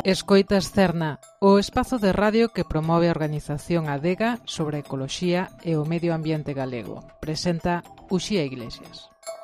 Escoitas Cerna, o espazo de radio que promove a organización Adega sobre a ecoloxía e o medio ambiente galego. Presenta Uxía Iglesias.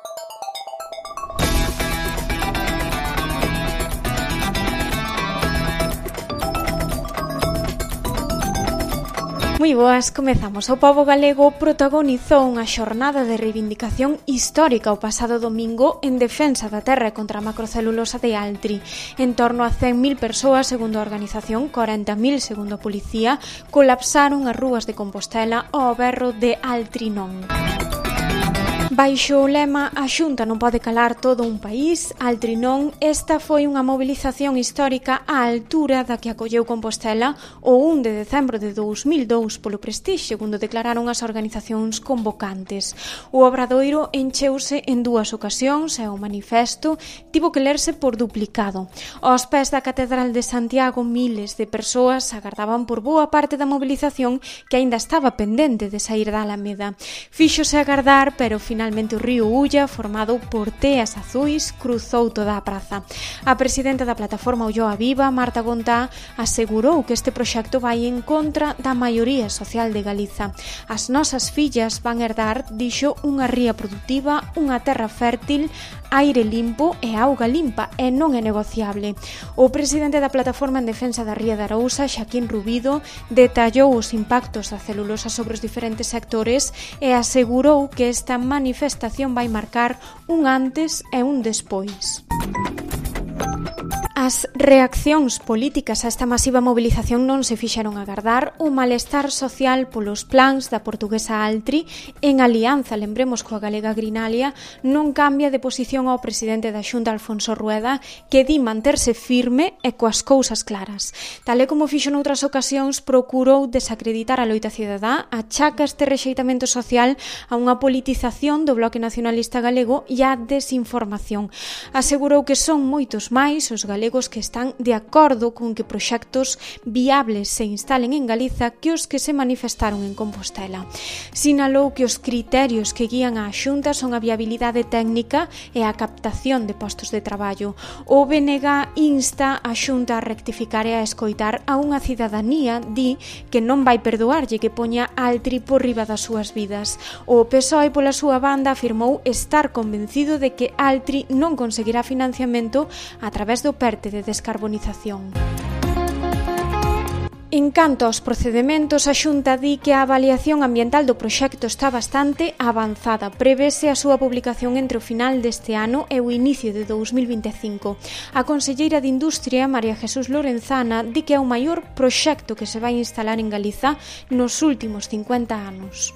Moi boas, comezamos. O pobo galego protagonizou unha xornada de reivindicación histórica o pasado domingo en defensa da terra contra a macrocelulosa de Altri. En torno a 100.000 persoas, segundo a organización, 40.000 segundo a policía, colapsaron as rúas de Compostela ao berro de Altri non. Baixo o lema "A Xunta non pode calar todo un país", Altri non, esta foi unha mobilización histórica á altura da que acolleu Compostela o 1 de decembro de 2002 polo Prestige, segundo declararon as organizacións convocantes. O obradoiro encheuse en dúas ocasións e o manifesto tivo que lerse por duplicado. Aos pés da Catedral de Santiago, miles de persoas agardaban por boa parte da mobilización que aínda estaba pendente de saír da Alameda. Fíxose agardar, pero finalmente o río Ulla, formado por teas azuis, cruzou toda a praza. A presidenta da plataforma Ulloa Viva, Marta Gontá, asegurou que este proxecto vai en contra da maioría social de Galiza. As nosas fillas van herdar, dixo, unha ría produtiva, unha terra fértil, aire limpo e auga limpa, e non é negociable. O presidente da plataforma en defensa da ría de Arousa, Xaquín Rubido, detallou os impactos da celulosa sobre os diferentes sectores e asegurou que esta manifestación vai marcar un antes e un despois. As reaccións políticas a esta masiva mobilización non se fixeron agardar. O malestar social polos plans da portuguesa Altri, en alianza, lembremos, coa galega Grinalia, non cambia de posición ao presidente da Xunta, Alfonso Rueda, que di manterse firme e coas cousas claras. Tal e como fixo noutras ocasións, procurou desacreditar a loita cidadá, achaca este rexeitamento social a unha politización do Bloque Nacionalista Galego e a desinformación. Asegurou que son moitos máis os galegos que están de acordo con que proxectos viables se instalen en Galiza que os que se manifestaron en Compostela. Sinalou que os criterios que guían a Xunta son a viabilidade técnica e a captación de postos de traballo. O BNG insta a Xunta a rectificar e a escoitar a unha cidadanía, di, que non vai perdoarlle que poña Altri por riba das súas vidas. O PSOE, pola súa banda, afirmou estar convencido de que Altri non conseguirá financiamento a través do PERTE de descarbonización. En canto aos procedementos, a Xunta di que a avaliación ambiental do proxecto está bastante avanzada. Prevese a súa publicación entre o final deste ano e o inicio de 2025. A conselleira de Industria, María Jesús Lorenzana, di que é o maior proxecto que se vai instalar en Galiza nos últimos 50 anos.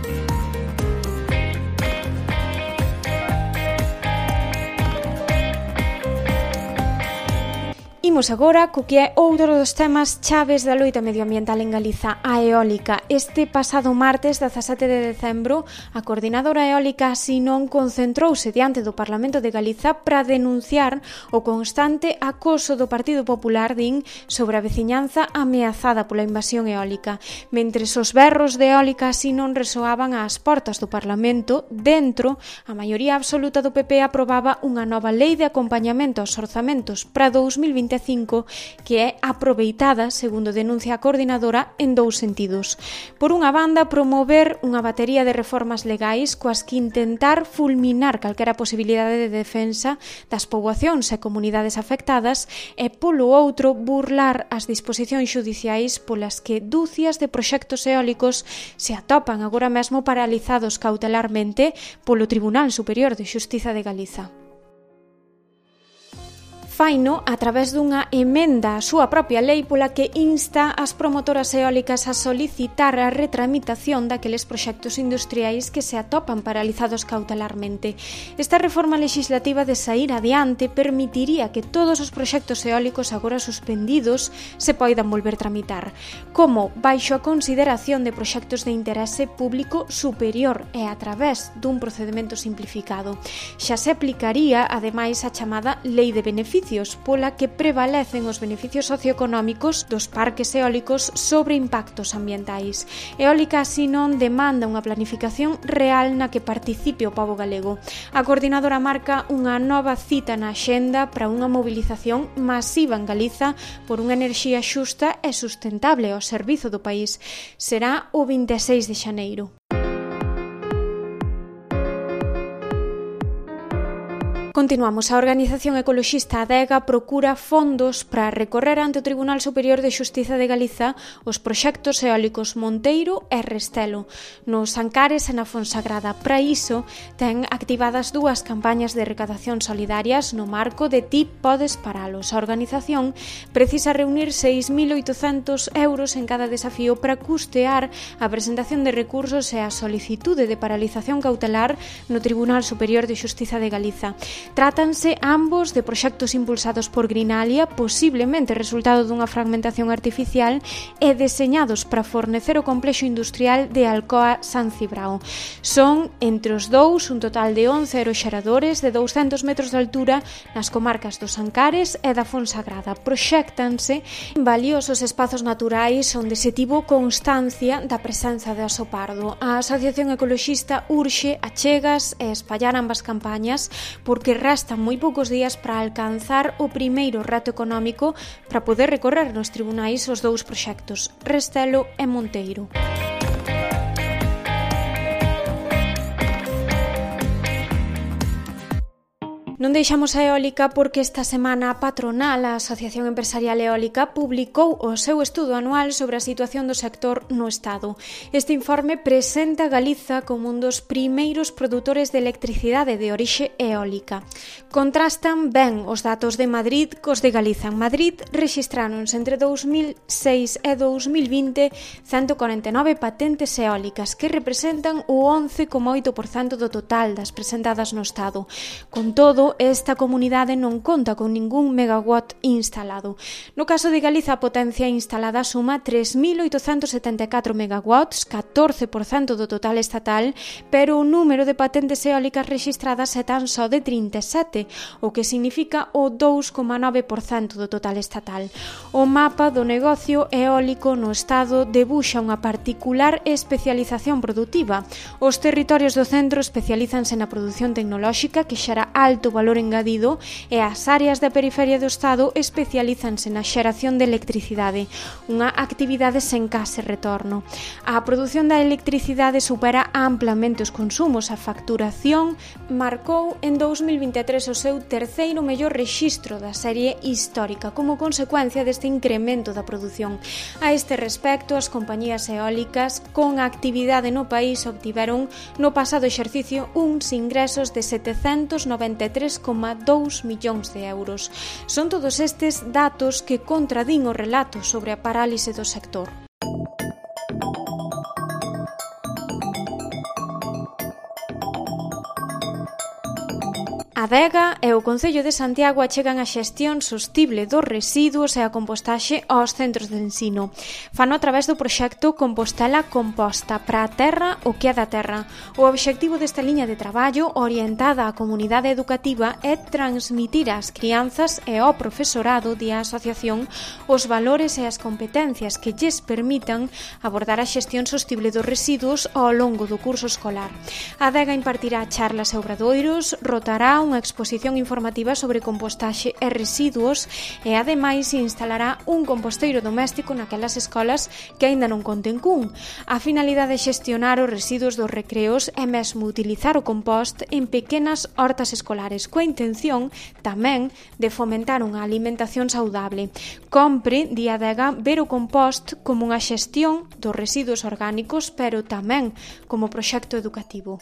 Imos agora co que é outro dos temas chaves da loita medioambiental en Galiza, a eólica. Este pasado martes, 17 de decembro, a coordinadora eólica Asinon concentrouse diante do Parlamento de Galiza para denunciar o constante acoso do Partido Popular, din, sobre a veciñanza ameazada pola invasión eólica. Mentres os berros de eólica Asinon resoaban ás portas do Parlamento, dentro, a maioría absoluta do PP aprobaba unha nova lei de acompañamento aos orzamentos para 2025 que é aproveitada, segundo denuncia a coordinadora, en dous sentidos. Por unha banda, promover unha batería de reformas legais coas que intentar fulminar calquera posibilidade de defensa das poboacións e comunidades afectadas e, polo outro, burlar as disposicións xudiciais polas que dúcias de proxectos eólicos se atopan agora mesmo paralizados cautelarmente polo Tribunal Superior de Xustiza de Galiza. Faino a través dunha emenda á súa propia lei pola que insta as promotoras eólicas a solicitar a retramitación daqueles proxectos industriais que se atopan paralizados cautelarmente. Esta reforma legislativa, de saír adiante, permitiría que todos os proxectos eólicos agora suspendidos se poidan volver tramitar, como baixo a consideración de proxectos de interese público superior e a través dun procedimento simplificado. Xa se aplicaría, ademais, a chamada Lei de Beneficios, beneficios, pola que prevalecen os beneficios socioeconómicos dos parques eólicos sobre impactos ambientais. Eólica así non demanda unha planificación real na que participe o pobo galego. A coordinadora marca unha nova cita na axenda para unha mobilización masiva en Galiza por unha enerxía xusta e sustentable ao servizo do país. Será o 26 de xaneiro. Continuamos. A organización ecoloxista Adega procura fondos para recorrer ante o Tribunal Superior de Xustiza de Galiza os proxectos eólicos Monteiro e Restelo, nos Ancares e na Fonsagrada. Para iso, ten activadas dúas campañas de recadación solidarias no marco de Ti podes paralos. A organización precisa reunir 6.800 euros en cada desafío para custear a presentación de recursos e a solicitude de paralización cautelar no Tribunal Superior de Xustiza de Galiza. Trátanse ambos de proxectos impulsados por Greenalia, posiblemente resultado dunha fragmentación artificial, e deseñados para fornecer o complexo industrial de Alcoa San Cibrao. Son, entre os dous, un total de 11 aeroxeradores de 200 metros de altura nas comarcas dos Ancares e da Fonsagrada. Proxéctanse en valiosos espazos naturais onde se tivo constancia da presenza de oso pardo. A Asociación Ecoloxista urxe achegas e espallar ambas campañas porque restan moi poucos días para alcanzar o primeiro reto económico para poder recorrer nos tribunais os dous proxectos, Restelo e Monteiro. Non deixamos a eólica porque esta semana a patronal, a Asociación Empresarial Eólica, publicou o seu estudo anual sobre a situación do sector no Estado. Este informe presenta Galiza como un dos primeiros produtores de electricidade de orixe eólica. Contrastan ben os datos de Madrid cos de Galiza. En Madrid rexistráronse entre 2006 e 2020 149 patentes eólicas que representan o 11,8% do total das presentadas no Estado. Con todo, esta comunidade non conta con ningún megawatt instalado. No caso de Galiza, a potencia instalada suma 3.874 megawatts, 14% do total estatal, pero o número de patentes eólicas rexistradas é tan só de 37, o que significa o 2,9% do total estatal. O mapa do negocio eólico no Estado debuxa unha particular especialización produtiva. Os territorios do centro especialízanse na produción tecnolóxica que xera alto valor engadido e as áreas da periferia do Estado especialízanse na xeración de electricidade, unha actividade sen case retorno. A produción da electricidade supera amplamente os consumos. A facturación marcou en 2023 o seu terceiro mellor rexistro da serie histórica como consecuencia deste incremento da produción. A este respecto, as compañías eólicas con actividade no país obtiveron no pasado exercicio uns ingresos de 793,2 millóns de euros. Son todos estes datos que contradín o relato sobre a parálise do sector. Adega e o Concello de Santiago achegan a xestión sostible dos residuos e a compostaxe aos centros de ensino. Fano a través do proxecto Compostela Composta para a terra o que é da terra. O obxectivo desta liña de traballo orientada á comunidade educativa é transmitir ás crianzas e ao profesorado da asociación os valores e as competencias que lles permitan abordar a xestión sostible dos residuos ao longo do curso escolar. A Adega impartirá charlas e obradoiros, rotará unha exposición informativa sobre compostaxe e residuos e ademais instalará un composteiro doméstico naquelas escolas que aínda non conten cun. A finalidade é xestionar os residuos dos recreos e mesmo utilizar o compost en pequenas hortas escolares, coa intención tamén de fomentar unha alimentación saudable. Compre, di Adega, ver o compost como unha xestión dos residuos orgánicos, pero tamén como proxecto educativo.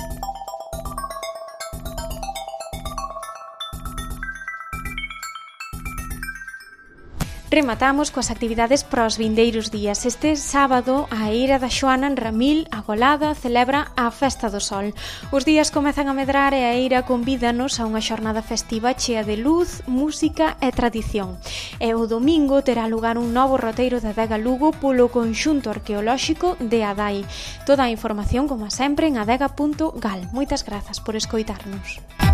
Rematamos coas actividades para os vindeiros días. Este sábado, a Eira da Xoana en Ramil, a Golada, celebra a Festa do Sol. Os días comezan a medrar e a Eira convídanos a unha xornada festiva chea de luz, música e tradición. E o domingo terá lugar un novo roteiro da Adega Lugo polo conxunto arqueolóxico de Adai. Toda a información, como sempre, en adega.gal. Moitas grazas por escoitarnos.